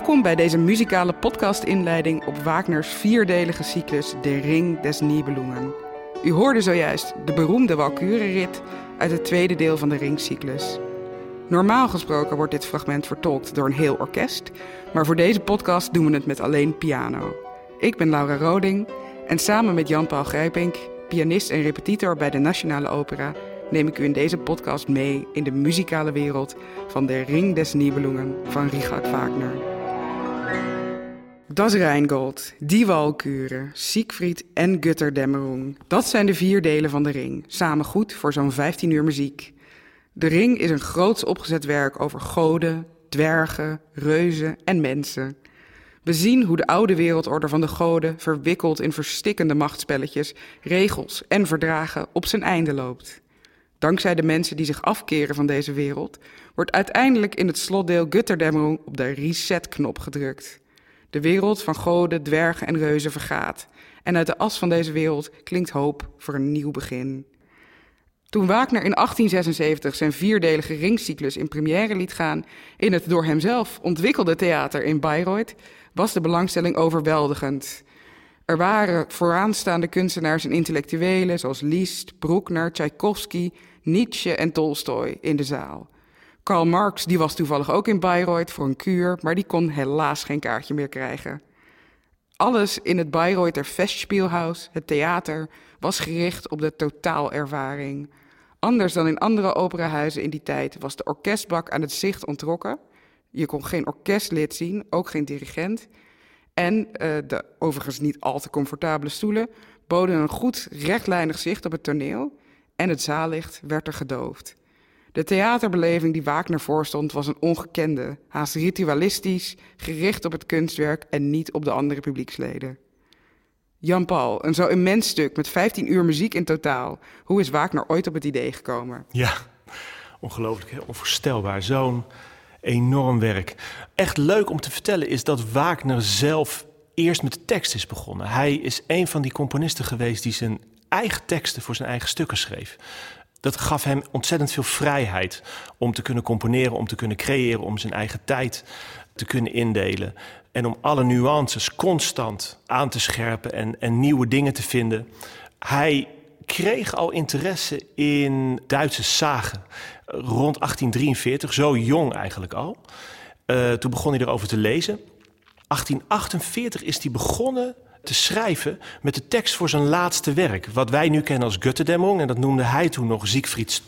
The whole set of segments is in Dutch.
Welkom bij deze muzikale podcast-inleiding op Wagners vierdelige cyclus De Ring des Nibelungen. U hoorde zojuist de beroemde Walkürenritt uit het tweede deel van de Ringcyclus. Normaal gesproken wordt dit fragment vertolkt door een heel orkest, maar voor deze podcast doen we het met alleen piano. Ik ben Laura Roding en samen met Jan-Paul Grijpink, pianist en repetitor bij de Nationale Opera, neem ik u in deze podcast mee in de muzikale wereld van De Ring des Nibelungen van Richard Wagner. Das Rheingold, Die Walküre, Siegfried en Götterdämmerung. Dat zijn de 4 delen van de Ring, samen goed voor zo'n 15 uur muziek. De Ring is een groots opgezet werk over goden, dwergen, reuzen en mensen. We zien hoe de oude wereldorde van de goden, verwikkeld in verstikkende machtsspelletjes, regels en verdragen, op zijn einde loopt. Dankzij de mensen die zich afkeren van deze wereld, wordt uiteindelijk in het slotdeel Götterdämmerung op de reset-knop gedrukt. De wereld van goden, dwergen en reuzen vergaat. En uit de as van deze wereld klinkt hoop voor een nieuw begin. Toen Wagner in 1876 zijn 4-delige Ringcyclus in première liet gaan in het door hemzelf ontwikkelde theater in Bayreuth, was de belangstelling overweldigend. Er waren vooraanstaande kunstenaars en intellectuelen zoals Liszt, Bruckner, Tchaikovsky, Nietzsche en Tolstoj in de zaal. Karl Marx die was toevallig ook in Bayreuth voor een kuur, maar die kon helaas geen kaartje meer krijgen. Alles in het Bayreuther Festspielhaus, het theater, was gericht op de totaalervaring. Anders dan in andere operahuizen in die tijd was de orkestbak aan het zicht onttrokken. Je kon geen orkestlid zien, ook geen dirigent. En de overigens niet al te comfortabele stoelen boden een goed rechtlijnig zicht op het toneel en het zaallicht werd er gedoofd. De theaterbeleving die Wagner voorstond was een ongekende, haast ritualistisch, gericht op het kunstwerk en niet op de andere publieksleden. Jan-Paul, een zo immens stuk met 15 uur muziek in totaal. Hoe is Wagner ooit op het idee gekomen? Ja, ongelooflijk, onvoorstelbaar. Zo'n enorm werk. Echt leuk om te vertellen is dat Wagner zelf eerst met de tekst is begonnen. Hij is een van die componisten geweest die zijn eigen teksten voor zijn eigen stukken schreef. Dat gaf hem ontzettend veel vrijheid om te kunnen componeren, om te kunnen creëren, om zijn eigen tijd te kunnen indelen. En om alle nuances constant aan te scherpen en nieuwe dingen te vinden. Hij kreeg al interesse in Duitse sagen rond 1843, zo jong eigenlijk al. Toen begon hij erover te lezen. 1848 is hij begonnen te schrijven met de tekst voor zijn laatste werk. Wat wij nu kennen als Götterdämmerung, en dat noemde hij toen nog Siegfrieds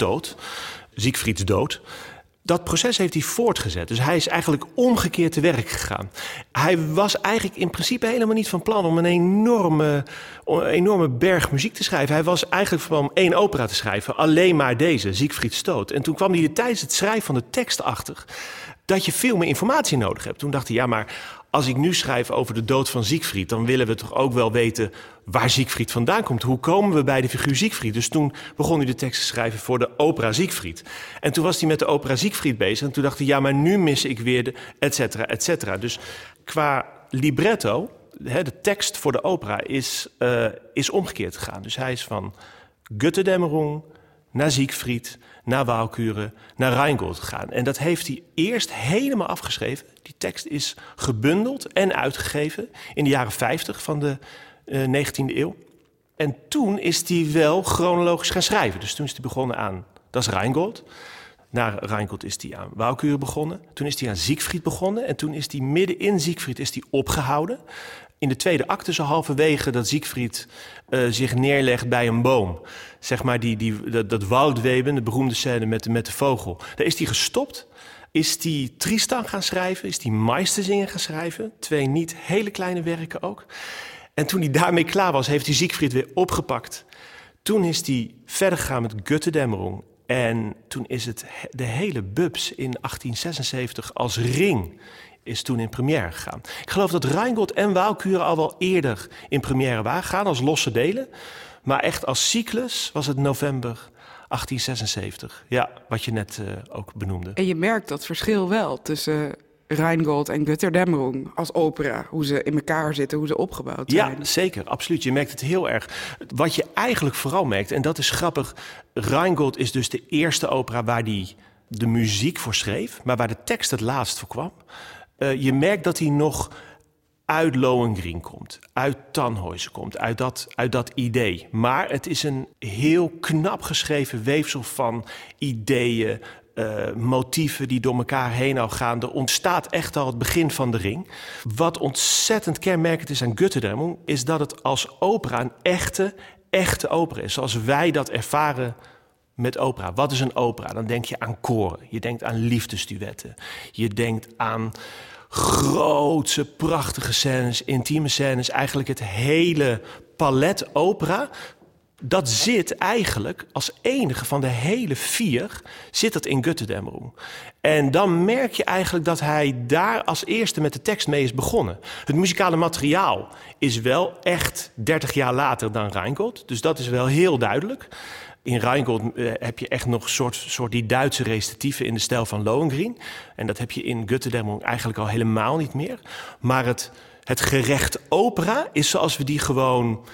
dood. Dat proces heeft hij voortgezet. Dus hij is eigenlijk omgekeerd te werk gegaan. Hij was eigenlijk in principe helemaal niet van plan om een enorme berg muziek te schrijven. Hij was eigenlijk van plan om 1 opera te schrijven. Alleen maar deze, Siegfrieds dood. En toen kwam hij er tijdens het schrijven van de tekst achter dat je veel meer informatie nodig hebt. Toen dacht hij, ja, maar als ik nu schrijf over de dood van Siegfried, dan willen we toch ook wel weten waar Siegfried vandaan komt. Hoe komen we bij de figuur Siegfried? Dus toen begon hij de tekst te schrijven voor de opera Siegfried. En toen was hij met de opera Siegfried bezig. En toen dacht hij, ja, maar nu mis ik weer de et cetera, et cetera. Dus qua libretto, de tekst voor de opera, is omgekeerd gegaan. Dus hij is van Götterdämmerung naar Siegfried, naar Walküre, naar Rheingold gegaan. En dat heeft hij eerst helemaal afgeschreven. Die tekst is gebundeld en uitgegeven in de jaren 50 van de 19e eeuw. En toen is hij wel chronologisch gaan schrijven. Dus toen is hij begonnen aan Das Rheingold. Na Rheingold is hij aan Walküre begonnen. Toen is hij aan Siegfried begonnen. En toen is hij midden in Siegfried is hij opgehouden. In de tweede acte, zo halverwege dat Siegfried zich neerlegt bij een boom. Zeg maar dat Waldweben, de beroemde scène met de vogel. Daar is hij gestopt. Is hij Tristan gaan schrijven. Is hij Meistersingen gaan schrijven. 2 niet hele kleine werken ook. En toen hij daarmee klaar was, heeft hij Siegfried weer opgepakt. Toen is hij verder gegaan met Götterdämmerung. En toen is het de hele bubs in 1876 als Ring is toen in première gegaan. Ik geloof dat Rheingold en Walküre al wel eerder in première waren gegaan als losse delen. Maar echt als cyclus was het november 1876. Ja, wat je net ook benoemde. En je merkt dat verschil wel tussen Rheingold en Götterdämmerung als opera. Hoe ze in elkaar zitten, hoe ze opgebouwd zijn. Ja, zeker, absoluut. Je merkt het heel erg. Wat je eigenlijk vooral merkt, en dat is grappig. Rheingold is dus de eerste opera waar hij de muziek voor schreef, maar waar de tekst het laatst voor kwam. je merkt dat hij nog uit Lohengrin komt, uit Tannhäuser komt, uit dat idee. Maar het is een heel knap geschreven weefsel van ideeën, motieven die door elkaar heen al gaan. Er ontstaat echt al het begin van de Ring. Wat ontzettend kenmerkend is aan Götterdämmerung is dat het als opera een echte opera is. Zoals wij dat ervaren met opera. Wat is een opera? Dan denk je aan koren. Je denkt aan liefdesduetten. Je denkt aan grootse, prachtige scènes, intieme scènes. Eigenlijk het hele palet opera. Dat zit eigenlijk als enige van de hele 4 zit dat in Götterdämmerung. En dan merk je eigenlijk dat hij daar als eerste met de tekst mee is begonnen. Het muzikale materiaal is wel echt 30 jaar later dan Rheingold. Dus dat is wel heel duidelijk. In Rheingold heb je echt nog een soort die Duitse recitatieve in de stijl van Lohengrin. En dat heb je in Götterdämmerung eigenlijk al helemaal niet meer. Maar het gerecht opera is zoals we die gewoon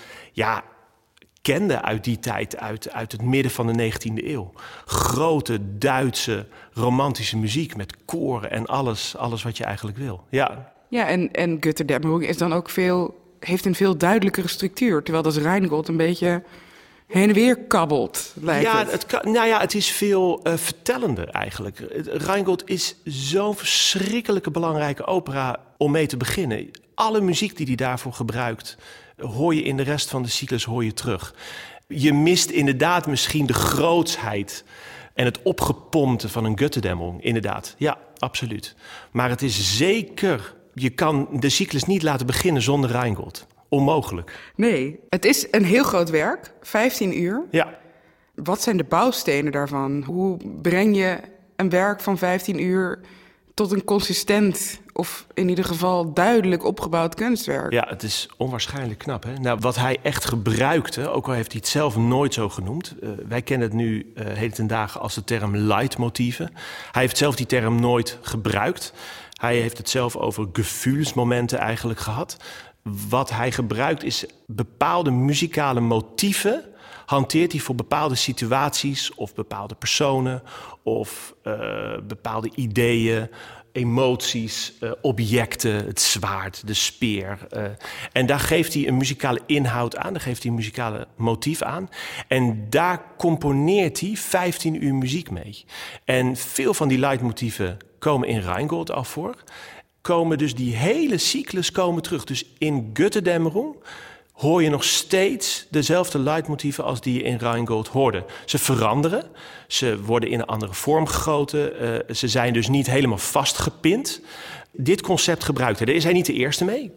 kenden uit die tijd, uit het midden van de 19e eeuw. Grote Duitse romantische muziek met koren en alles wat je eigenlijk wil. Ja, en Götterdämmerung is dan ook heeft een veel duidelijkere structuur. Terwijl dat Rheingold een beetje heen en weer kabbelt, lijkt het. Het is veel vertellender eigenlijk. Rheingold is zo'n verschrikkelijke belangrijke opera om mee te beginnen. Alle muziek die hij daarvoor gebruikt, hoor je in de rest van de cyclus terug. Je mist inderdaad misschien de grootsheid en het opgepompte van een Götterdämmerung. Inderdaad, ja, absoluut. Maar het is zeker, je kan de cyclus niet laten beginnen zonder Rheingold. Onmogelijk. Nee, het is een heel groot werk, 15 uur. Ja. Wat zijn de bouwstenen daarvan? Hoe breng je een werk van 15 uur tot een consistent of in ieder geval duidelijk opgebouwd kunstwerk? Ja, het is onwaarschijnlijk knap. Hè? Nou, wat hij echt gebruikte, ook al heeft hij het zelf nooit zo genoemd. Wij kennen het nu heden ten dagen als de term leitmotieven. Hij heeft zelf die term nooit gebruikt. Hij heeft het zelf over gevoelsmomenten eigenlijk gehad. Wat hij gebruikt is bepaalde muzikale motieven hanteert hij voor bepaalde situaties of bepaalde personen of bepaalde ideeën, emoties, objecten, het zwaard, de speer. En daar geeft hij een muzikale inhoud aan, daar geeft hij een muzikale motief aan. En daar componeert hij 15 uur muziek mee. En veel van die leitmotieven komen in Rheingold al voor. Komen dus die hele cyclus terug. Dus in Götterdämmerung hoor je nog steeds dezelfde leitmotieven als die je in Rheingold hoorde. Ze veranderen, ze worden in een andere vorm gegoten. Ze zijn dus niet helemaal vastgepind. Dit concept gebruikt hij. Daar is hij niet de eerste mee.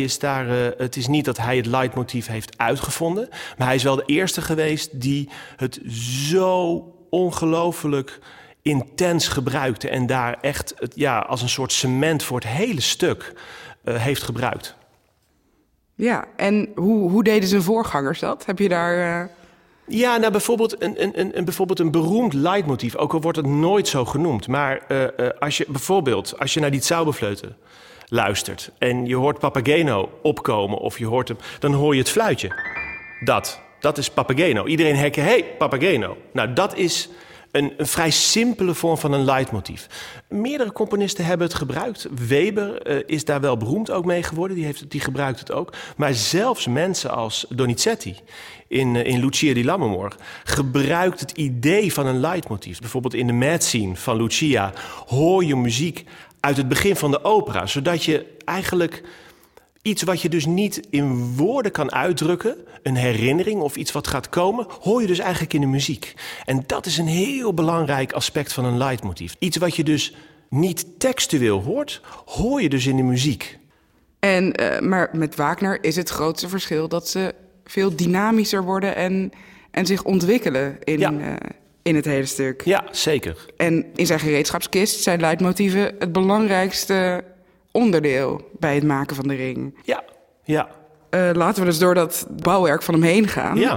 Het is niet dat hij het leitmotief heeft uitgevonden. Maar hij is wel de eerste geweest die het zo ongelooflijk intens gebruikte en daar echt als een soort cement voor het hele stuk heeft gebruikt. Ja, en hoe deden zijn voorgangers dat? Heb je daar... Ja, nou bijvoorbeeld een beroemd leitmotief, ook al wordt het nooit zo genoemd. Maar als je naar die Zauberflöte luistert en je hoort Papageno opkomen of je hoort hem, dan hoor je het fluitje. Dat is Papageno. Iedereen herkent, hey, Papageno. Nou, dat is een vrij simpele vorm van een leitmotief. Meerdere componisten hebben het gebruikt. Weber is daar wel beroemd ook mee geworden. Die gebruikt het ook. Maar zelfs mensen als Donizetti in Lucia di Lammermoor gebruikt het idee van een leitmotief. Bijvoorbeeld in de mad scene van Lucia hoor je muziek uit het begin van de opera. Zodat je eigenlijk iets wat je dus niet in woorden kan uitdrukken, een herinnering of iets wat gaat komen, hoor je dus eigenlijk in de muziek. En dat is een heel belangrijk aspect van een leitmotief. Iets wat je dus niet textueel hoort, hoor je dus in de muziek. Maar met Wagner is het grootste verschil dat ze veel dynamischer worden en zich ontwikkelen in het hele stuk. Ja, zeker. En in zijn gereedschapskist zijn leitmotieven het belangrijkste onderdeel bij het maken van de Ring. Ja. Laten we dus door dat bouwwerk van hem heen gaan. Ja.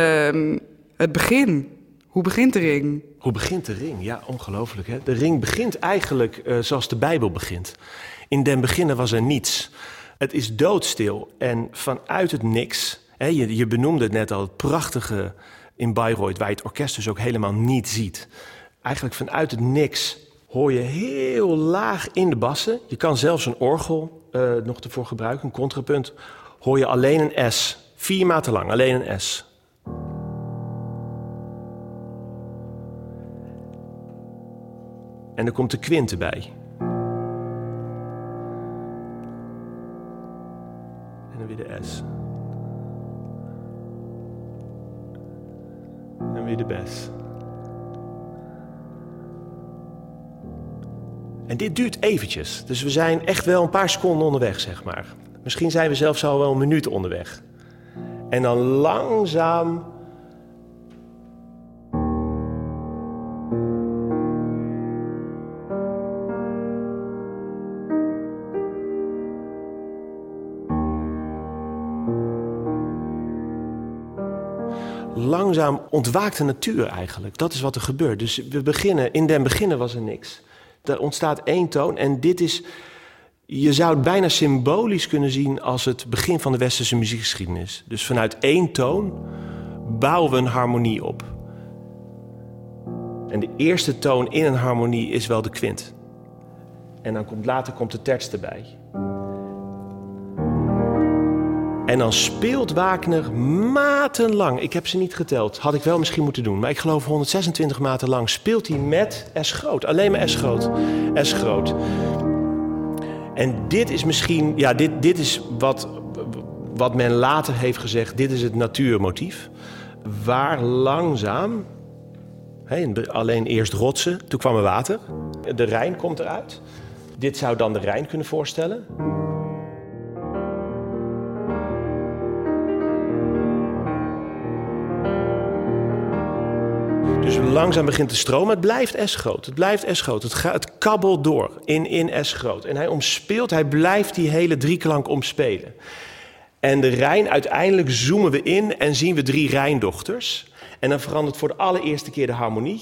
Het begin. Hoe begint de Ring? Hoe begint de Ring? Ja, ongelooflijk. Hè? De Ring begint eigenlijk zoals de Bijbel begint. In den beginnen was er niets. Het is doodstil en vanuit het niks. Hè, je benoemde het net al, het prachtige in Bayreuth, waar je het orkest dus ook helemaal niet ziet. Eigenlijk vanuit het niks hoor je heel laag in de bassen. Je kan zelfs een orgel nog ervoor gebruiken, een contrapunt. Hoor je alleen een S. 4 maten lang, alleen een S. En er komt de kwint erbij. En dan weer de S. En weer de bes. En dit duurt eventjes. Dus we zijn echt wel een paar seconden onderweg, zeg maar. Misschien zijn we zelfs al wel een minuut onderweg. En dan langzaam... Langzaam ontwaakt de natuur eigenlijk. Dat is wat er gebeurt. Dus we beginnen, in den beginnen was er niks. Er ontstaat 1 toon en dit is... Je zou het bijna symbolisch kunnen zien als het begin van de westerse muziekgeschiedenis. Dus vanuit 1 toon bouwen we een harmonie op. En de eerste toon in een harmonie is wel de kwint. En dan later komt de terts erbij. En dan speelt Wagner matenlang. Ik heb ze niet geteld. Had ik wel misschien moeten doen. Maar ik geloof 126 maten lang speelt hij met S groot. Alleen maar S groot. S groot. En dit is misschien... Ja, dit is wat men later heeft gezegd. Dit is het natuurmotief. Waar langzaam... alleen eerst rotsen. Toen kwam er water. De Rijn komt eruit. Dit zou dan de Rijn kunnen voorstellen. Dus langzaam begint te stromen. Het blijft S groot. Het blijft S groot. Het kabbelt door in S groot. En hij blijft die hele drieklank omspelen. En de Rijn, uiteindelijk zoomen we in en zien we 3 Rijndochters. En dan verandert voor de allereerste keer de harmonie.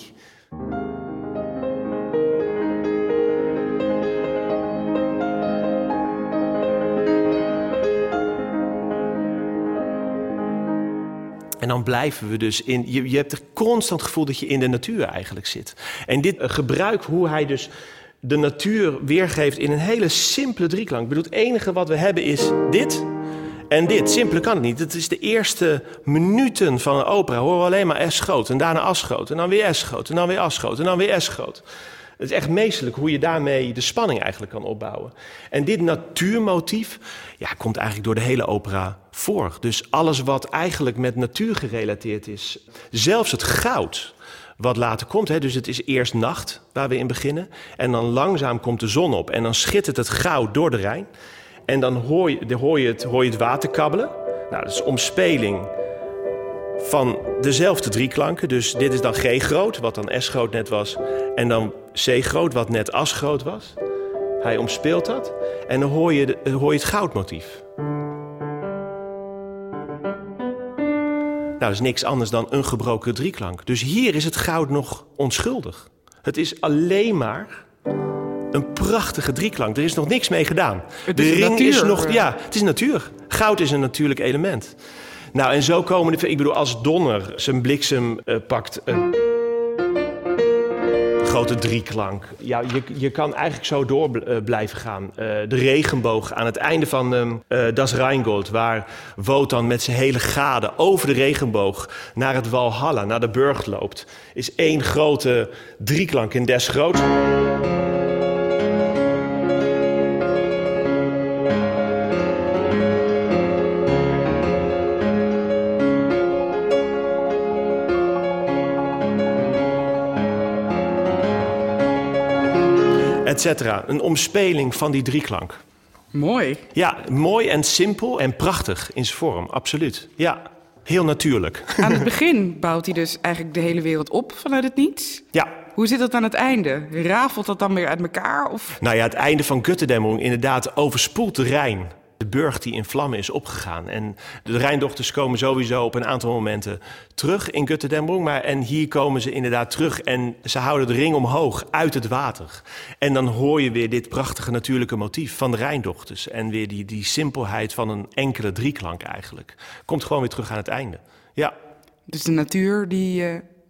En dan blijven we dus in... Je hebt er constant het gevoel dat je in de natuur eigenlijk zit. En dit gebruik, hoe hij dus de natuur weergeeft in een hele simpele drieklank. Ik bedoel, het enige wat we hebben is dit en dit. Simpeler kan het niet. Het is de eerste minuten van een opera. Horen we alleen maar S groot en daarna As groot. En dan weer S groot en dan weer As groot en dan weer S groot. Het is echt meesterlijk hoe je daarmee de spanning eigenlijk kan opbouwen. En dit natuurmotief komt eigenlijk door de hele opera voor. Dus alles wat eigenlijk met natuur gerelateerd is. Zelfs het goud wat later komt. Dus het is eerst nacht waar we in beginnen. En dan langzaam komt de zon op. En dan schittert het goud door de Rijn. En dan hoor je het water kabbelen. Nou, dat is omspeling van dezelfde drieklanken. Dus dit is dan G groot, wat dan S groot net was. En dan C groot, wat net As groot was. Hij omspeelt dat. En dan hoor je het goudmotief. Nou, dat is niks anders dan een gebroken drieklank. Dus hier is het goud nog onschuldig. Het is alleen maar een prachtige drieklank. Er is nog niks mee gedaan. De ring natuur. Is nog... Ja, het is natuur. Goud is een natuurlijk element. Nou, en zo komen ik bedoel, als Donner zijn bliksem pakt... grote drieklank. Ja, je kan eigenlijk zo door blijven gaan. De regenboog aan het einde van Das Rheingold... waar Wotan met zijn hele gade over de regenboog... naar het Walhalla, naar de burcht loopt... is 1 grote drieklank in des groot. Etcetera. Een omspeling van die drieklank. Mooi. Ja, mooi en simpel en prachtig in zijn vorm, absoluut. Ja, heel natuurlijk. Aan het begin bouwt hij dus eigenlijk de hele wereld op vanuit het niets. Ja. Hoe zit dat aan het einde? Rafelt dat dan weer uit elkaar? Of? Nou ja, het einde van Götterdämmerung inderdaad overspoelt de Rijn. De burg die in vlammen is opgegaan. En de Rijndochters komen sowieso op een aantal momenten terug in Götterdämmerung. En hier komen ze inderdaad terug en ze houden de ring omhoog uit het water. En dan hoor je weer dit prachtige natuurlijke motief van de Rijndochters. En weer die simpelheid van een enkele drieklank eigenlijk. Komt gewoon weer terug aan het einde. Ja. Dus de natuur die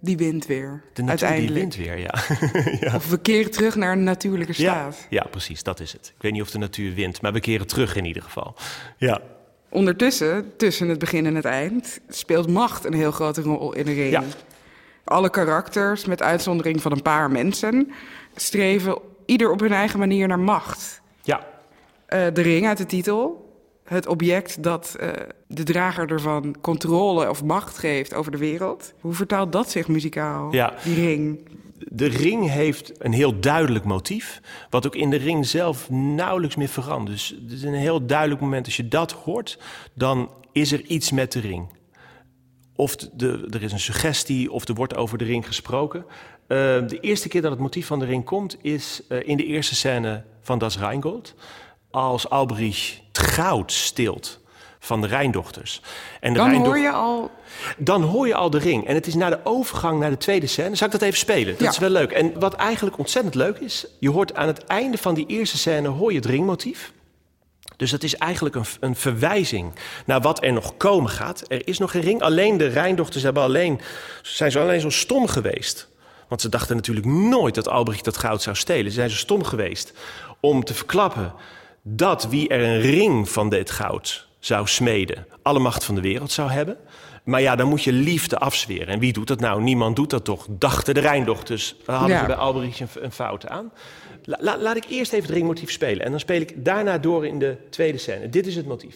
die wint weer. De natuur uiteindelijk. die wint weer, ja. Ja. Of we keren terug naar een natuurlijke staat. Ja, precies, dat is het. Ik weet niet of de natuur wint, maar we keren terug in ieder geval. Ja. Ondertussen, tussen het begin en het eind, speelt macht een heel grote rol in de ring. Ja. Alle karakters, met uitzondering van een paar mensen, streven ieder op hun eigen manier naar macht. Ja. De ring uit de titel, het object dat de drager ervan controle of macht geeft over de wereld. Hoe vertaalt dat zich muzikaal, Ja. die ring? De ring heeft een heel duidelijk motief, wat ook in de ring zelf nauwelijks meer verandert. Dus het is een heel duidelijk moment. Als je dat hoort, dan is er iets met de ring. Of er is een suggestie, of er wordt over de ring gesproken. De eerste keer dat het motief van de ring komt, is in de eerste scène van Das Rheingold. Als Alberich het goud steelt van de Rijndochters. En Dan hoor je al... Dan hoor je al de ring. En het is na de overgang naar de tweede scène. Zal ik dat even spelen? Dat is wel leuk. En wat eigenlijk ontzettend leuk is, je hoort aan het einde van die eerste scène hoor je het ringmotief. Dus dat is eigenlijk een verwijzing naar wat er nog komen gaat. Er is nog geen ring. Alleen de Rijndochters zijn zo alleen zo stom geweest. Want ze dachten natuurlijk nooit dat Alberich dat goud zou stelen. Ze zijn zo stom geweest om te verklappen dat wie er een ring van dit goud zou smeden, alle macht van de wereld zou hebben. Maar ja, dan moet je liefde afzweren. En wie doet dat nou? Niemand doet dat toch, dachten de Rijndochters. Hadden ze bij Alberich een fout aan. Laat ik eerst even het ringmotief spelen. En dan speel ik daarna door in de tweede scène. Dit is het motief.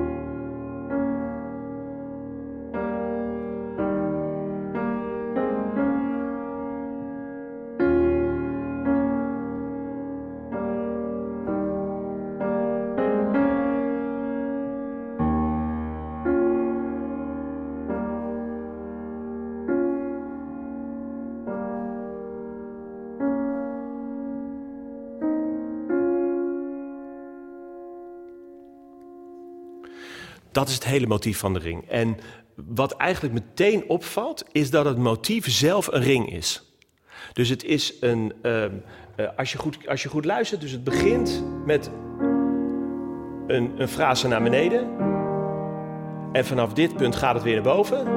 Dat is het hele motief van de ring. En wat eigenlijk meteen opvalt, is dat het motief zelf een ring is. Dus het is een... als je goed luistert, dus het begint met een frase naar beneden. En vanaf dit punt gaat het weer naar boven.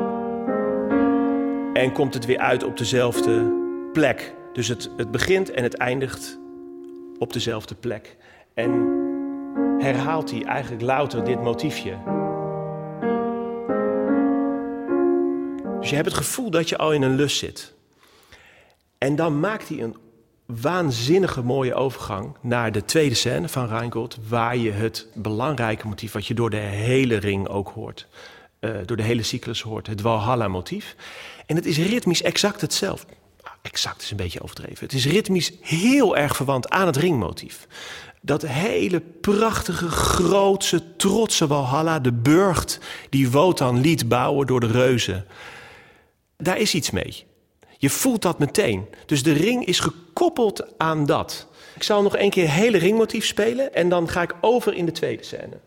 En komt het weer uit op dezelfde plek. Dus het begint en het eindigt op dezelfde plek. En herhaalt hij eigenlijk louter dit motiefje. Dus je hebt het gevoel dat je al in een lus zit. En dan maakt hij een waanzinnige mooie overgang naar de tweede scène van Rheingold, waar je het belangrijke motief, wat je door de hele ring ook hoort, door de hele cyclus hoort, het Walhalla-motief. En het is ritmisch exact hetzelfde. Exact is een beetje overdreven. Het is ritmisch heel erg verwant aan het ringmotief. Dat hele prachtige, grootse, trotse Walhalla, de burcht die Wotan liet bouwen door de reuzen. Daar is iets mee. Je voelt dat meteen. Dus de ring is gekoppeld aan dat. Ik zal nog één keer het hele ringmotief spelen en dan ga ik over in de tweede scène.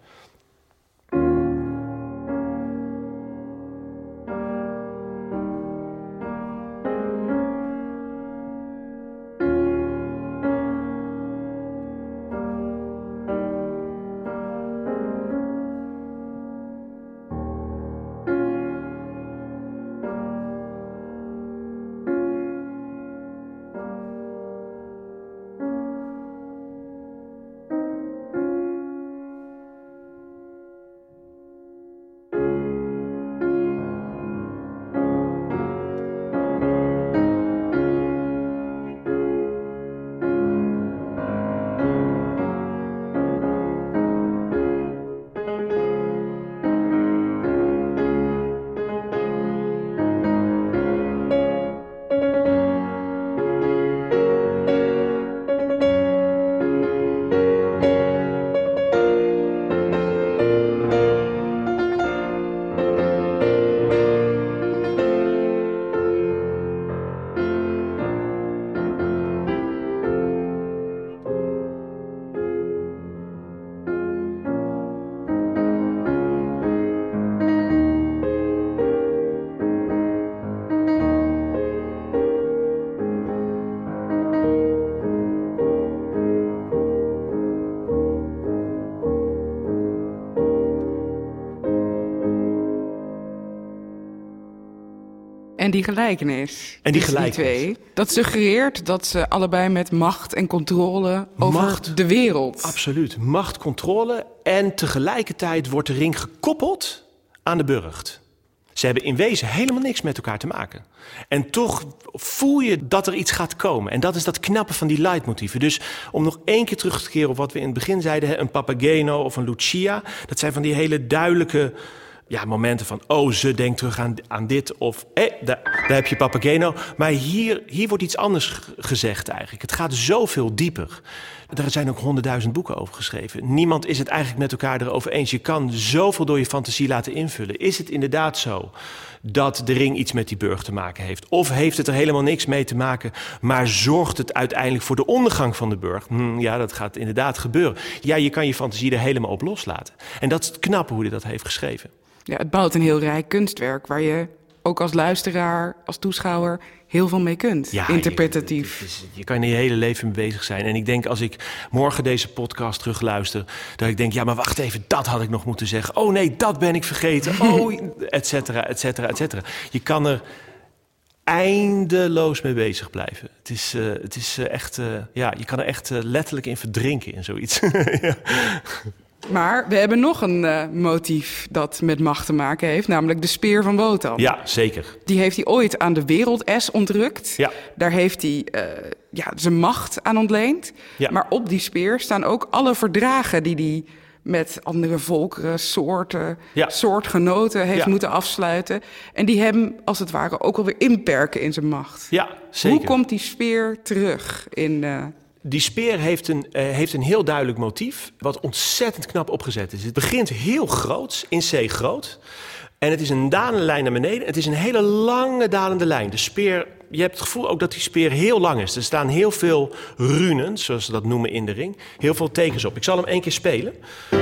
En die gelijkenis. En die tussen gelijkenis. Die twee, dat suggereert dat ze allebei met macht en controle over de wereld. Absoluut. Macht, controle en tegelijkertijd wordt de ring gekoppeld aan de burcht. Ze hebben in wezen helemaal niks met elkaar te maken. En toch voel je dat er iets gaat komen. En dat is dat knappe van die leidmotieven. Dus om nog 1 keer terug te keren op wat we in het begin zeiden, een Papageno of een Lucia. Dat zijn van die hele duidelijke momenten van, ze denkt terug aan dit. Of, daar heb je Papageno. Maar hier wordt iets anders gezegd eigenlijk. Het gaat zoveel dieper. Er zijn ook 100.000 boeken over geschreven. Niemand is het eigenlijk met elkaar erover eens. Je kan zoveel door je fantasie laten invullen. Is het inderdaad zo dat de ring iets met die burcht te maken heeft? Of heeft het er helemaal niks mee te maken, maar zorgt het uiteindelijk voor de ondergang van de burcht? Dat gaat inderdaad gebeuren. Ja, je kan je fantasie er helemaal op loslaten. En dat is het knappe hoe hij dat heeft geschreven. Ja, het bouwt een heel rijk kunstwerk waar je ook als luisteraar, als toeschouwer heel veel mee kunt. Ja, interpretatief. Je kan er je hele leven mee bezig zijn. En ik denk als ik morgen deze podcast terugluister, dat ik denk, maar wacht even, dat had ik nog moeten zeggen. Oh nee, dat ben ik vergeten. Et cetera, et cetera, et cetera. Je kan er eindeloos mee bezig blijven. Het is echt, je kan er echt letterlijk in verdrinken in zoiets. Ja. Maar we hebben nog een motief dat met macht te maken heeft, namelijk de speer van Wotan. Ja, zeker. Die heeft hij ooit aan de wereld-S ontrukt. Ja. Daar heeft hij zijn macht aan ontleend. Ja. Maar op die speer staan ook alle verdragen die hij met andere volkeren, soortgenoten heeft moeten afsluiten. En die hem, als het ware, ook alweer inperken in zijn macht. Ja, zeker. Hoe komt die speer terug in... Die speer heeft een heel duidelijk motief, wat ontzettend knap opgezet is. Het begint heel groots, in C groot. En het is een dalende lijn naar beneden. Het is een hele lange dalende lijn. De speer, je hebt het gevoel ook dat die speer heel lang is. Er staan heel veel runen, zoals ze dat noemen in de ring. Heel veel tekens op. Ik zal hem 1 keer spelen.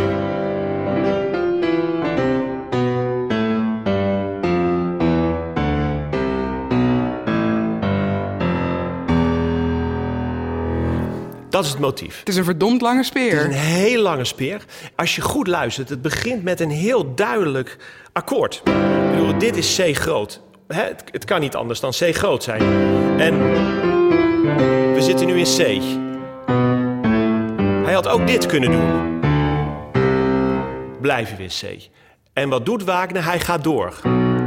Dat is het motief. Het is een verdomd lange speer. Het is een heel lange speer. Als je goed luistert, het begint met een heel duidelijk akkoord. Ik bedoel, dit is C groot. Het kan niet anders dan C groot zijn. En we zitten nu in C. Hij had ook dit kunnen doen. Blijven we in C. En wat doet Wagner? Hij gaat door.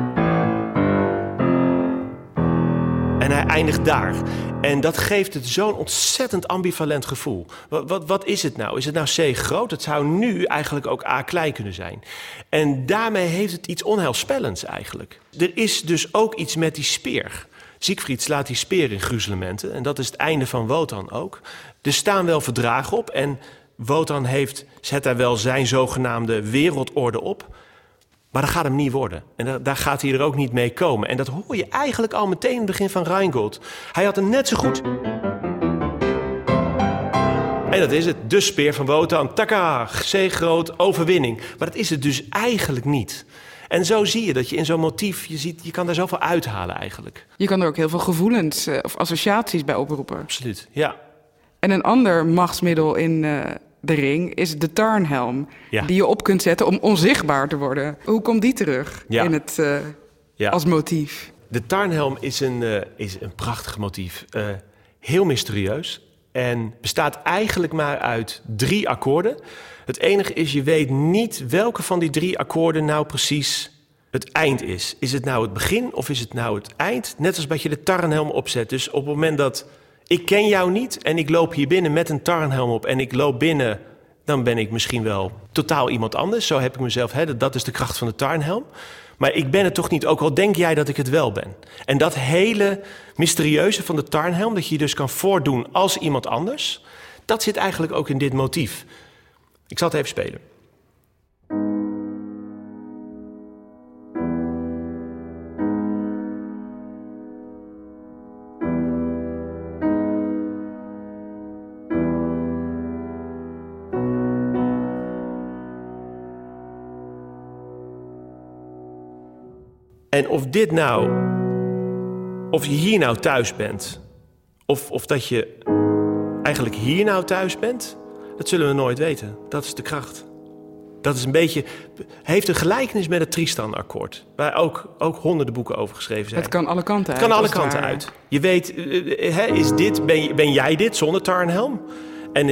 En hij eindigt daar. En dat geeft het zo'n ontzettend ambivalent gevoel. Wat is het nou? Is het nou C groot? Het zou nu eigenlijk ook A klein kunnen zijn. En daarmee heeft het iets onheilspellends eigenlijk. Er is dus ook iets met die speer. Siegfried slaat die speer in gruzelementen. En dat is het einde van Wotan ook. Er staan wel verdragen op. En Wotan zet daar wel zijn zogenaamde wereldorde op. Maar dat gaat hem niet worden. En daar gaat hij er ook niet mee komen. En dat hoor je eigenlijk al meteen in het begin van Rheingold. Hij had hem net zo goed. En dat is het. De speer van Wotan. Taka, C groot, overwinning. Maar dat is het dus eigenlijk niet. En zo zie je dat je in zo'n motief, je kan daar zoveel uithalen eigenlijk. Je kan er ook heel veel gevoelens of associaties bij oproepen. Absoluut, ja. En een ander machtsmiddel in de ring is de Tarnhelm. Ja. Die je op kunt zetten om onzichtbaar te worden. Hoe komt die terug in het als motief? De Tarnhelm is een prachtig motief. Heel mysterieus. En bestaat eigenlijk maar uit 3 akkoorden. Het enige is, je weet niet welke van die 3 akkoorden nou precies het eind is. Is het nou het begin of is het nou het eind? Net als dat je de Tarnhelm opzet. Dus op het moment dat ik ken jou niet en ik loop hier binnen met een Tarnhelm op en ik loop binnen, dan ben ik misschien wel totaal iemand anders. Zo heb ik mezelf, dat is de kracht van de Tarnhelm. Maar ik ben het toch niet, ook al denk jij dat ik het wel ben. En dat hele mysterieuze van de Tarnhelm, dat je dus kan voordoen als iemand anders, dat zit eigenlijk ook in dit motief. Ik zal het even spelen. En of je hier nou thuis bent, of dat je eigenlijk hier nou thuis bent, dat zullen we nooit weten. Dat is de kracht. Dat is een beetje, heeft een gelijkenis met het Tristan-akkoord. Waar ook honderden boeken over geschreven zijn. Het kan alle kanten uit. Het kan alle kanten uit. Je weet, ben jij dit zonder Tarnhelm? En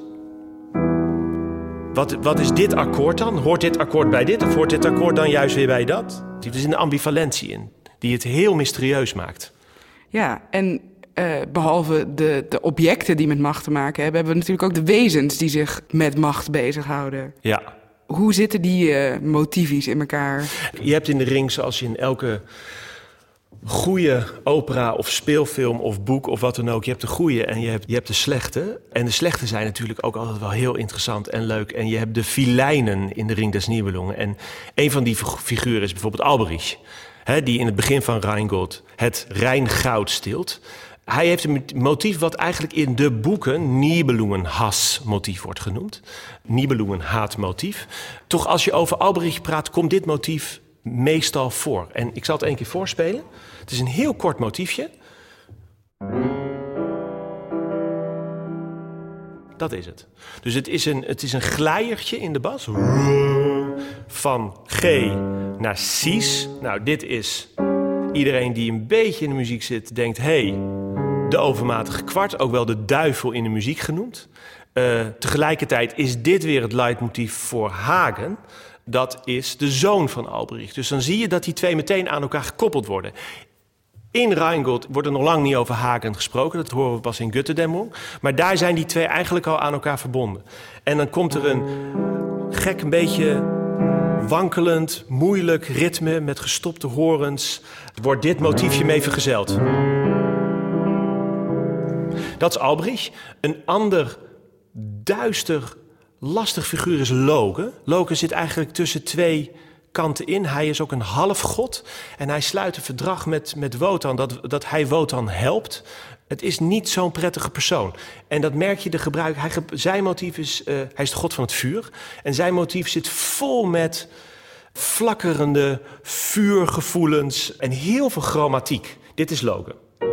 wat is dit akkoord dan? Hoort dit akkoord bij dit? Of hoort dit akkoord dan juist weer bij dat? Er is een ambivalentie in, die het heel mysterieus maakt. Ja, en behalve de objecten die met macht te maken hebben we natuurlijk ook de wezens die zich met macht bezighouden. Ja. Hoe zitten die motiefjes in elkaar? Je hebt in de Ring, zoals je in elke goede opera of speelfilm of boek of wat dan ook, je hebt de goede en je hebt de slechte. En de slechte zijn natuurlijk ook altijd wel heel interessant en leuk. En je hebt de vilijnen in de Ring des Nibelungen. En een van die figuren is bijvoorbeeld Alberich, die in het begin van Rheingold het Rijngoud steelt. Hij heeft een motief wat eigenlijk in de boeken Nibelungenhass-motief wordt genoemd. Nibelungenhaat-motief. Toch als je over Alberich praat, komt dit motief meestal voor. En ik zal het 1 keer voorspelen. Het is een heel kort motiefje. Dat is het. Dus het is een glijertje in de bas. Van G naar Cis. Nou, dit is... Iedereen die een beetje in de muziek zit, denkt... de overmatige kwart, ook wel de duivel in de muziek genoemd. Tegelijkertijd is dit weer het leidmotief voor Hagen. Dat is de zoon van Alberich. Dus dan zie je dat die twee meteen aan elkaar gekoppeld worden. In Rheingold wordt er nog lang niet over Hagen gesproken. Dat horen we pas in Götterdämmerung. Maar daar zijn die twee eigenlijk al aan elkaar verbonden. En dan komt er een gek, een beetje wankelend, moeilijk ritme met gestopte horens. Wordt dit motiefje mee vergezeld. Dat is Alberich. Een ander duister, lastig figuur is Loke. Loke zit eigenlijk tussen twee kanten in. Hij is ook een halfgod. En hij sluit een verdrag met Wotan dat hij Wotan helpt. Het is niet zo'n prettige persoon. En dat merk je de gebruik. Zijn motief is, hij is de god van het vuur. En zijn motief zit vol met flakkerende vuurgevoelens en heel veel chromatiek. Dit is Loke.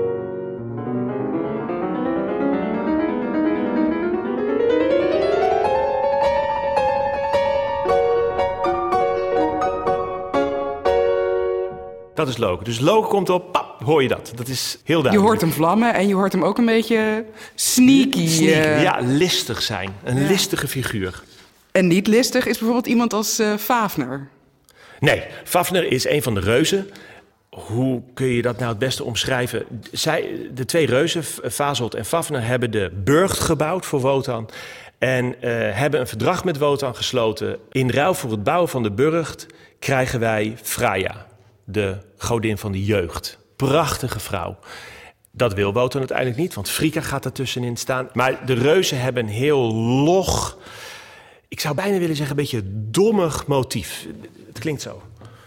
Dat is Loke. Dus Loke komt op, pap, hoor je dat. Dat is heel duidelijk. Je hoort hem vlammen en je hoort hem ook een beetje sneaky. Ja, listig zijn. Een listige figuur. En niet listig is bijvoorbeeld iemand als Fafner. Nee, Fafner is een van de reuzen. Hoe kun je dat nou het beste omschrijven? De twee reuzen, Fasold en Fafner, hebben de burcht gebouwd voor Wotan. En hebben een verdrag met Wotan gesloten. In ruil voor het bouwen van de burcht krijgen wij Freya, de godin van de jeugd. Prachtige vrouw. Dat wil Wotan uiteindelijk niet, want Frigga gaat ertussenin staan. Maar de reuzen hebben een heel log, ik zou bijna willen zeggen, een beetje dommig motief. Het klinkt zo.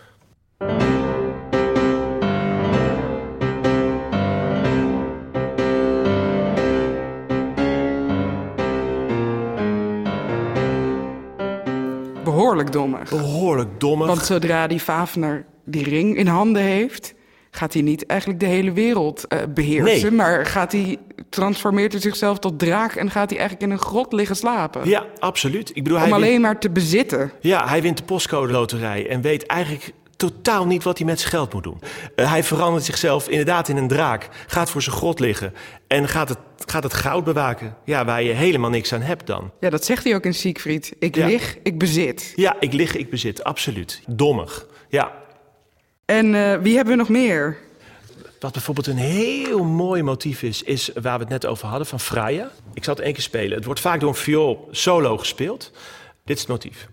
Behoorlijk dommig. Behoorlijk dommig. Want zodra die Fafner die ring in handen heeft, gaat hij niet eigenlijk de hele wereld beheersen. Nee. Maar transformeert hij zichzelf tot draak en gaat hij eigenlijk in een grot liggen slapen. Ja, absoluut. Ik bedoel, om alleen maar te bezitten. Ja, hij wint de postcode loterij en weet eigenlijk totaal niet wat hij met zijn geld moet doen. Hij verandert zichzelf inderdaad in een draak, gaat voor zijn grot liggen en gaat het goud bewaken. Ja, waar je helemaal niks aan hebt dan. Ja, dat zegt hij ook in Siegfried. Ik lig, ik bezit. Ja, ik lig, ik bezit. Absoluut. Dommig. Ja. En wie hebben we nog meer? Wat bijvoorbeeld een heel mooi motief is waar we het net over hadden, van Freya. Ik zal het 1 keer spelen. Het wordt vaak door een viool solo gespeeld. Dit is het motief.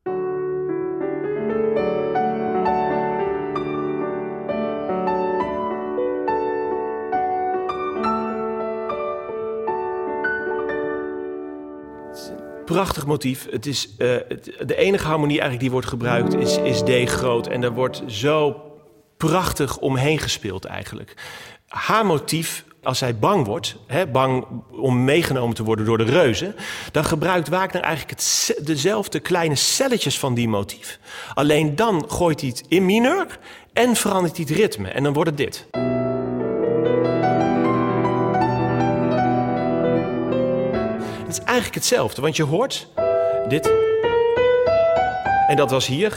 Prachtig motief. Het is, de enige harmonie eigenlijk die wordt gebruikt is D groot. En daar wordt zo prachtig omheen gespeeld eigenlijk. Haar motief, als zij bang wordt, bang om meegenomen te worden door de reuzen, dan gebruikt Wagner eigenlijk dezelfde kleine celletjes van die motief. Alleen dan gooit hij het in mineur en verandert hij het ritme. En dan wordt het dit. Het is eigenlijk hetzelfde, want je hoort dit. En dat was hier.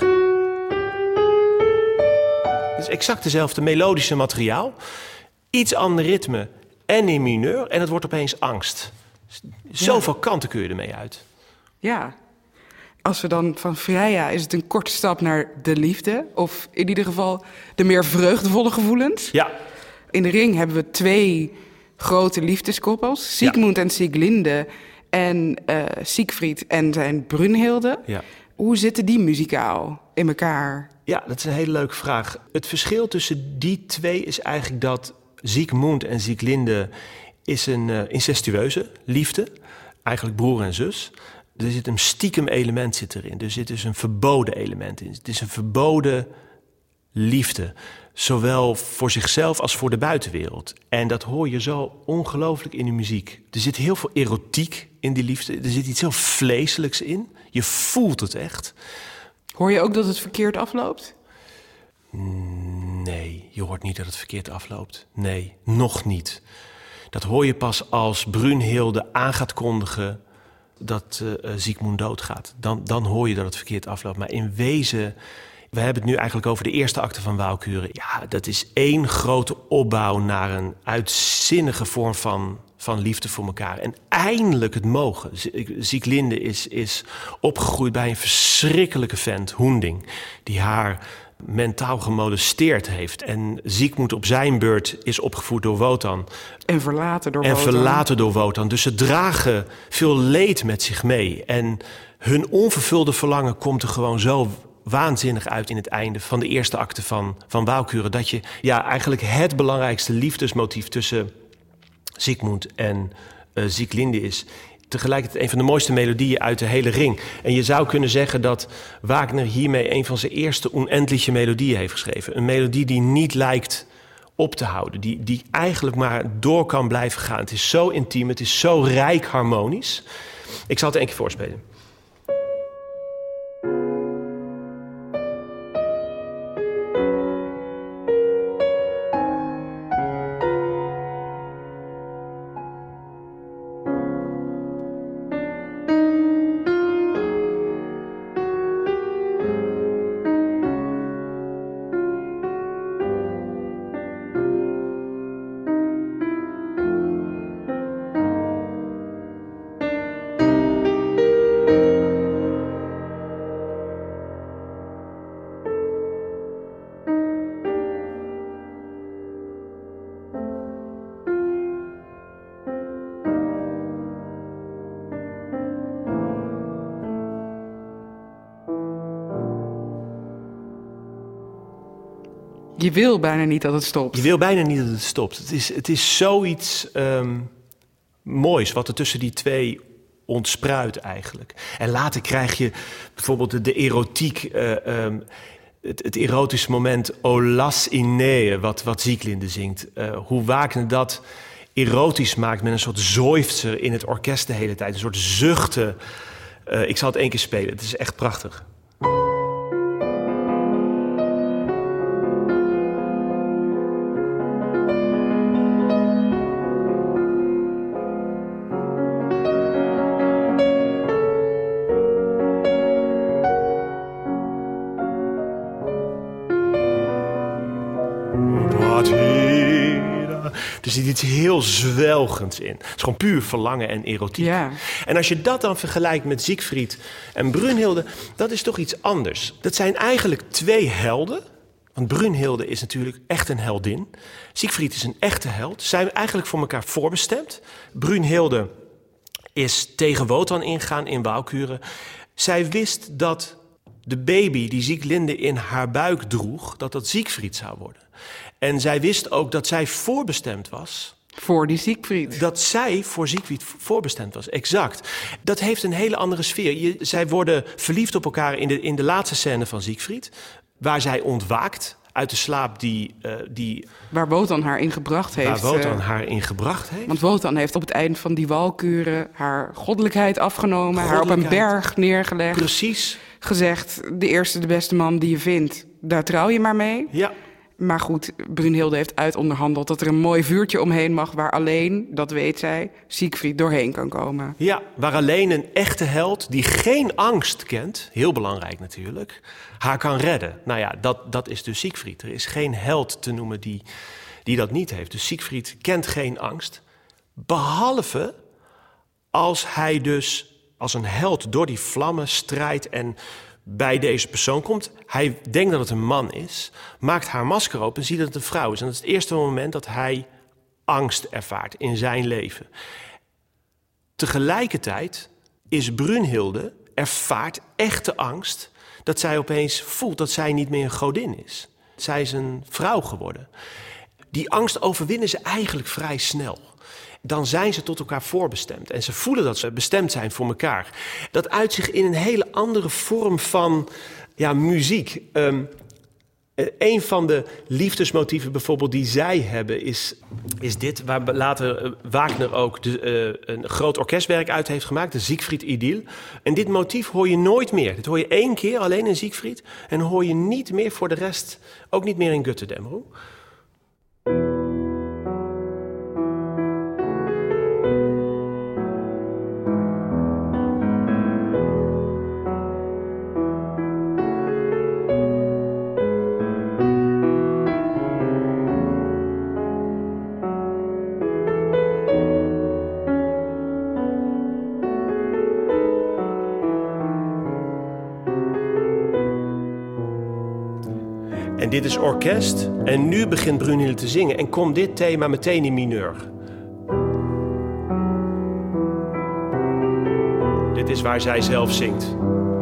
Het is exact dezelfde melodische materiaal. Iets ander ritme en in mineur. En het wordt opeens angst. Zoveel kanten kun je ermee uit. Ja. Als we dan van Freya is het een korte stap naar de liefde. Of in ieder geval de meer vreugdevolle gevoelens. Ja. In de Ring hebben we 2 grote liefdeskoppels. Siegmund en Sieglinde. En Siegfried en zijn Brunhilde. Ja. Hoe zitten die muzikaal in elkaar? Ja, dat is een hele leuke vraag. Het verschil tussen die 2 is eigenlijk dat Siegmund en Sieglinde is een incestueuze liefde. Eigenlijk broer en zus. Er zit een stiekem element zit erin. Er zit dus een verboden element in. Het is een verboden liefde. Zowel voor zichzelf als voor de buitenwereld. En dat hoor je zo ongelooflijk in de muziek. Er zit heel veel erotiek in die liefde. Er zit iets heel vleeselijks in. Je voelt het echt. Hoor je ook dat het verkeerd afloopt? Nee, je hoort niet dat het verkeerd afloopt. Nee, nog niet. Dat hoor je pas als Brunhilde aan gaat kondigen dat Siegmund doodgaat. Dan hoor je dat het verkeerd afloopt. Maar in wezen, we hebben het nu eigenlijk over de eerste acte van Walküre. Ja, dat is 1 grote opbouw naar een uitzinnige vorm van liefde voor elkaar. En eindelijk het mogen. Sieglinde is opgegroeid bij een verschrikkelijke vent, Hunding, die haar mentaal gemolesteerd heeft. En Siegmund op zijn beurt is opgevoed door Wotan. En verlaten door Wotan. Dus ze dragen veel leed met zich mee. En hun onvervulde verlangen komt er gewoon zo waanzinnig uit in het einde van de eerste acte van Walküre. Dat je eigenlijk het belangrijkste liefdesmotief tussen Siegmund en Sieglinde is. Tegelijkertijd een van de mooiste melodieën uit de hele Ring. En je zou kunnen zeggen dat Wagner hiermee een van zijn eerste unendliche melodieën heeft geschreven. Een melodie die niet lijkt op te houden. Die eigenlijk maar door kan blijven gaan. Het is zo intiem, het is zo rijk harmonisch. Ik zal het 1 keer voorspelen. Je wil bijna niet dat het stopt. Je wil bijna niet dat het stopt. Het is zoiets moois wat er tussen die 2 ontspruit eigenlijk. En later krijg je bijvoorbeeld de erotiek, het erotische moment O las Inee, wat Sieglinde zingt. Hoe Wagner dat erotisch maakt met een soort seufzer in het orkest de hele tijd. Een soort zuchten. Ik zal het 1 keer spelen. Het is echt prachtig. Er zit iets heel zwelgends in. Het is gewoon puur verlangen en erotiek. Ja. En als je dat dan vergelijkt met Siegfried en Brunhilde, dat is toch iets anders. Dat zijn eigenlijk 2 helden. Want Brunhilde is natuurlijk echt een heldin. Siegfried is een echte held. Ze zijn eigenlijk voor elkaar voorbestemd. Brunhilde is tegen Wotan ingegaan in Walküre. Zij wist dat de baby die Sieglinde in haar buik droeg, dat Siegfried zou worden. En zij wist ook dat zij voorbestemd was. Voor die Siegfried. Dat zij voor Siegfried voorbestemd was, exact. Dat heeft een hele andere sfeer. Zij worden verliefd op elkaar in de laatste scène van Siegfried, waar zij ontwaakt uit de slaap die waar Wotan haar in gebracht heeft. Want Wotan heeft op het eind van die Walküre haar goddelijkheid afgenomen, haar op een berg neergelegd. Precies. Gezegd, de eerste, de beste man die je vindt, daar trouw je maar mee. Ja. Maar goed, Brünnhilde heeft uitonderhandeld dat er een mooi vuurtje omheen mag waar alleen, dat weet zij, Siegfried doorheen kan komen. Ja, waar alleen een echte held die geen angst kent, heel belangrijk natuurlijk, haar kan redden. Nou ja, dat is dus Siegfried. Er is geen held te noemen die dat niet heeft. Dus Siegfried kent geen angst, behalve als hij dus als een held door die vlammen strijdt en bij deze persoon komt. Hij denkt dat het een man is, maakt haar masker open en ziet dat het een vrouw is. En dat is het eerste moment dat hij angst ervaart in zijn leven. Tegelijkertijd is Brünnhilde ervaart echte angst dat zij opeens voelt dat zij niet meer een godin is. Zij is een vrouw geworden. Die angst overwinnen ze eigenlijk vrij snel. Dan zijn ze tot elkaar voorbestemd. En ze voelen dat ze bestemd zijn voor elkaar. Dat uit zich in een hele andere vorm van muziek. Een van de liefdesmotieven bijvoorbeeld die zij hebben is dit, waar later Wagner ook een groot orkestwerk uit heeft gemaakt, de Siegfried-idyll. En dit motief hoor je nooit meer. Dit hoor je 1 keer alleen in Siegfried en hoor je niet meer voor de rest, ook niet meer in Götterdämmerung. En dit is orkest. En nu begint Brünnhilde te zingen. En komt dit thema meteen in mineur. Dit is waar zij zelf zingt.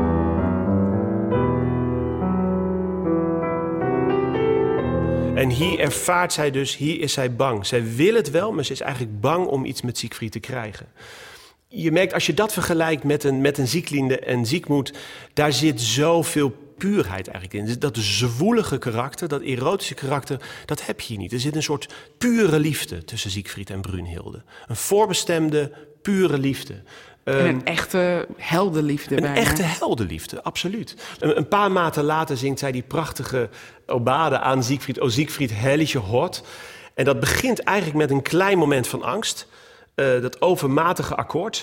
En hier ervaart zij dus, hier is zij bang. Zij wil het wel, maar ze is eigenlijk bang om iets met Siegfried te krijgen. Je merkt, als je dat vergelijkt met een Sieglinde en Siegmund, daar zit zoveel puurheid eigenlijk in. Dus dat zwoelige karakter, dat erotische karakter, dat heb je hier niet. Er zit een soort pure liefde tussen Siegfried en Brünnhilde. Een voorbestemde, pure liefde. Een echte heldenliefde bijna. Een echte heldenliefde, absoluut. Een paar maanden later zingt zij die prachtige obade aan Siegfried. O Siegfried, herrliche Hort. En dat begint eigenlijk met een klein moment van angst. Dat overmatige akkoord.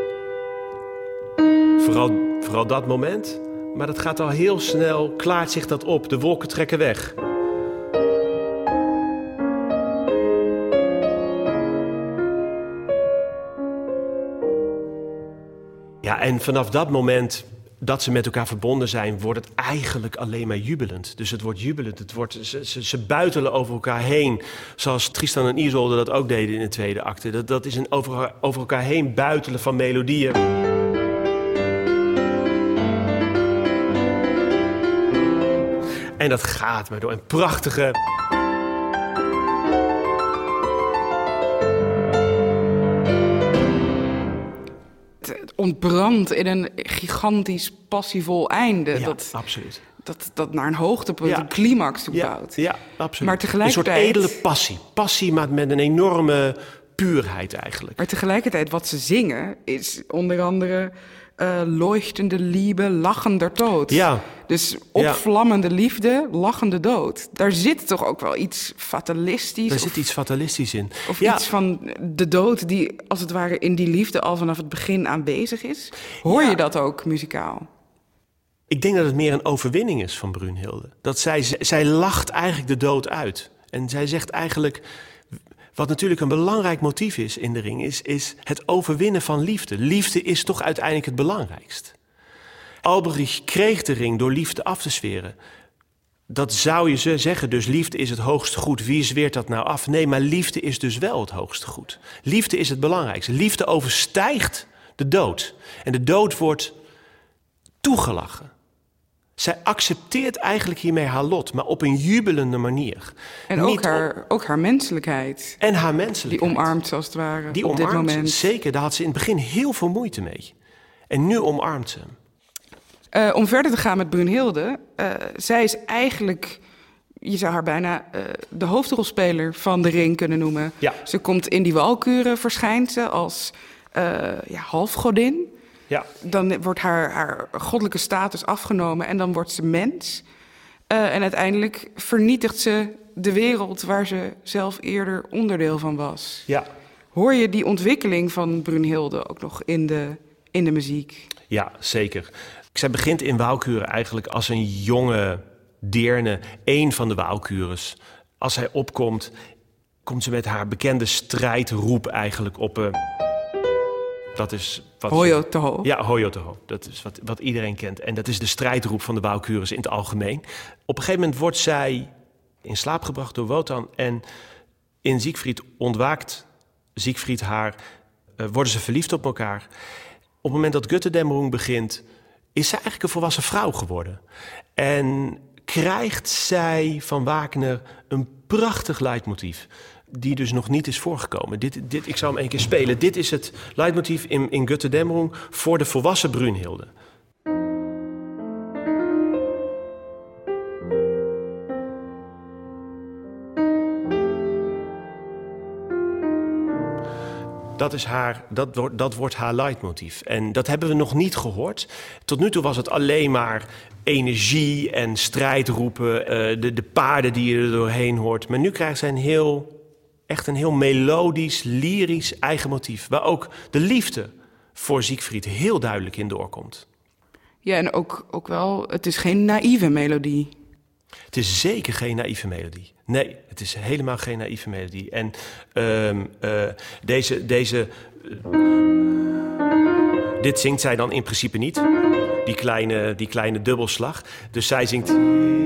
Vooral dat moment. Maar dat gaat al heel snel, klaart zich dat op. De wolken trekken weg. Ja, en vanaf dat moment dat ze met elkaar verbonden zijn, wordt het eigenlijk alleen maar jubelend. Dus het wordt jubelend. Ze buitelen over elkaar heen. Zoals Tristan en Isolde dat ook deden in de tweede acte. Dat is een over elkaar heen buitelen van melodieën. En dat gaat maar door een prachtige... Het ontbrandt in een gigantisch passievol einde. Ja, absoluut. Dat naar een hoogtepunt, een climax toe bouwt. Ja, absoluut. Maar tegelijkertijd... Een soort edele passie. Passie, maar met een enorme puurheid eigenlijk. Maar tegelijkertijd wat ze zingen is onder andere... leuchtende Liebe, lachender dood. Ja. Dus opvlammende liefde, lachende dood. Daar zit toch ook wel iets fatalistisch? Daar zit iets fatalistisch in. Of iets van de dood die als het ware in die liefde al vanaf het begin aanwezig is. Hoor je dat ook muzikaal? Ik denk dat het meer een overwinning is van Brünnhilde. Dat zij lacht eigenlijk de dood uit. En zij zegt eigenlijk... Wat natuurlijk een belangrijk motief is in de ring, is het overwinnen van liefde. Liefde is toch uiteindelijk het belangrijkst. Alberich kreeg de ring door liefde af te zweren. Dat zou je zeggen, dus liefde is het hoogste goed. Wie zweert dat nou af? Nee, maar liefde is dus wel het hoogste goed. Liefde is het belangrijkste. Liefde overstijgt de dood. En de dood wordt toegelachen. Zij accepteert eigenlijk hiermee haar lot, maar op een jubelende manier. En ook haar menselijkheid. En haar menselijkheid. Die omarmt, als het ware, die op dit omarmt moment. Zeker, daar had ze in het begin heel veel moeite mee. En nu omarmt ze hem. Om verder te gaan met Brünnhilde, zij is eigenlijk... Je zou haar bijna de hoofdrolspeler van de ring kunnen noemen. Ja. Ze komt in die Walkuren, verschijnt ze als halfgodin. Ja. Dan wordt haar goddelijke status afgenomen en dan wordt ze mens. En uiteindelijk vernietigt ze de wereld waar ze zelf eerder onderdeel van was. Ja. Hoor je die ontwikkeling van Brunhilde ook nog in de muziek? Ja, zeker. Zij begint in Walküre eigenlijk als een jonge deerne, één van de Walküres. Als zij opkomt, komt ze met haar bekende strijdroep eigenlijk op... Dat is wat... Hoyo toho. Ja, hoyo toho. Dat is wat iedereen kent. En dat is de strijdroep van de Walküres in het algemeen. Op een gegeven moment wordt zij in slaap gebracht door Wotan. En in Siegfried ontwaakt Siegfried haar. Worden ze verliefd op elkaar. Op het moment dat Götterdämmerung begint, is zij eigenlijk een volwassen vrouw geworden. En krijgt zij van Wagner een prachtig leidmotief, die dus nog niet is voorgekomen. Ik zal hem een keer spelen. Dit is het leidmotief in Götterdämmerung voor de volwassen Brunhilde. Dat wordt haar leidmotief. En dat hebben we nog niet gehoord. Tot nu toe was het alleen maar energie en strijdroepen, de paarden die je er doorheen hoort. Maar nu krijgt zij een heel melodisch, lyrisch eigen motief, waar ook de liefde voor Siegfried heel duidelijk in doorkomt. Ja, en ook wel, het is geen naïeve melodie. Het is zeker geen naïeve melodie. Nee, het is helemaal geen naïeve melodie. En dit zingt zij dan in principe niet. Die kleine dubbelslag. Dus zij zingt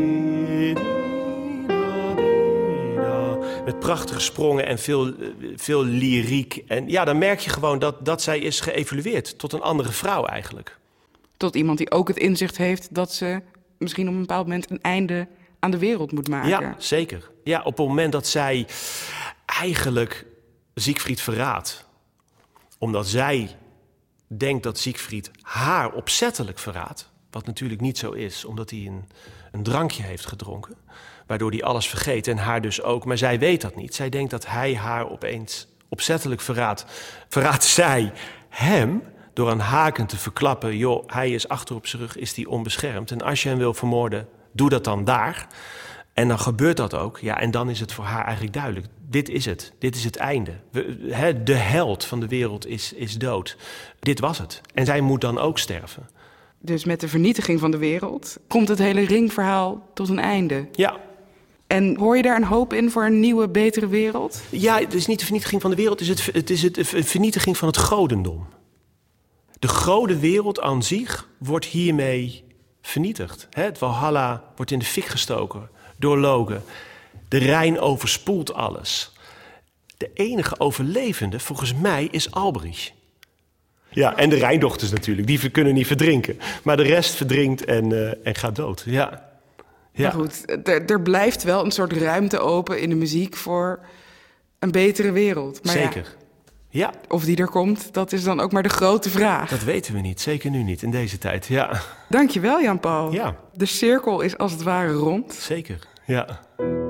met prachtige sprongen en veel lyriek. En ja, dan merk je gewoon dat zij is geëvolueerd tot een andere vrouw eigenlijk. Tot iemand die ook het inzicht heeft dat ze misschien op een bepaald moment een einde aan de wereld moet maken. Ja, zeker. Ja, op het moment dat zij eigenlijk Siegfried verraadt, omdat zij denkt dat Siegfried haar opzettelijk verraadt, wat natuurlijk niet zo is, omdat hij een drankje heeft gedronken, waardoor hij alles vergeet en haar dus ook. Maar zij weet dat niet. Zij denkt dat hij haar opeens opzettelijk verraadt. Verraadt zij hem door aan haken te verklappen, joh, hij is achter op zijn rug, is hij onbeschermd. En als je hem wil vermoorden, doe dat dan daar. En dan gebeurt dat ook. Ja, en dan is het voor haar eigenlijk duidelijk. Dit is het. Dit is het einde. De held van de wereld is dood. Dit was het. En zij moet dan ook sterven. Dus met de vernietiging van de wereld komt het hele ringverhaal tot een einde. Ja. En hoor je daar een hoop in voor een nieuwe, betere wereld? Ja, het is niet de vernietiging van de wereld. Het is de vernietiging van het godendom. De godenwereld aan zich wordt hiermee vernietigd. Het Valhalla wordt in de fik gestoken door Loge. De Rijn overspoelt alles. De enige overlevende, volgens mij, is Alberich. Ja, en de Rijndochters natuurlijk. Die kunnen niet verdrinken. Maar de rest verdrinkt en gaat dood. Ja. Maar goed, er blijft wel een soort ruimte open in de muziek voor een betere wereld. Maar zeker. Ja. Of die er komt, dat is dan ook maar de grote vraag. Dat weten we niet, zeker nu niet, in deze tijd, ja. Dankjewel, Jan-Paul. Ja. De cirkel is als het ware rond. Zeker, ja.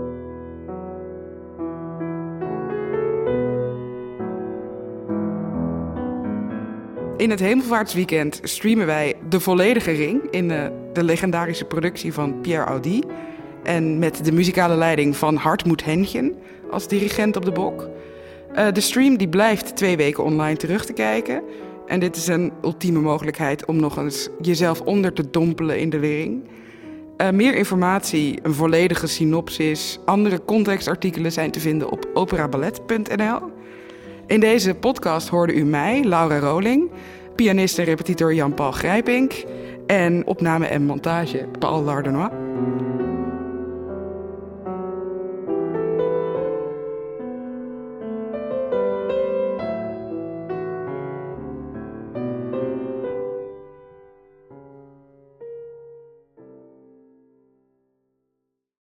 In het Hemelvaartsweekend streamen wij de volledige ring in de legendarische productie van Pierre Audi. En met de muzikale leiding van Hartmut Henchen als dirigent op de bok. De stream die blijft 2 weken online terug te kijken. En dit is een ultieme mogelijkheid om nog eens jezelf onder te dompelen in de ring. Meer informatie, een volledige synopsis, andere contextartikelen zijn te vinden op operaballet.nl. In deze podcast hoorde u mij, Laura Roling, pianist en repetitor Jan-Paul Grijpink en opname en montage Paul Lardenois.